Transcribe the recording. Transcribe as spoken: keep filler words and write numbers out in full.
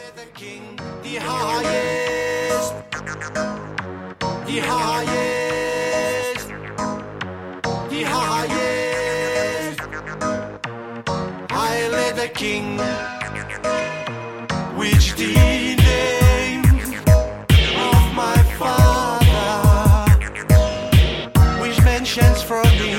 the king, the highest, the highest, the highest. Haile the king, which the name of my father, which mentions from me.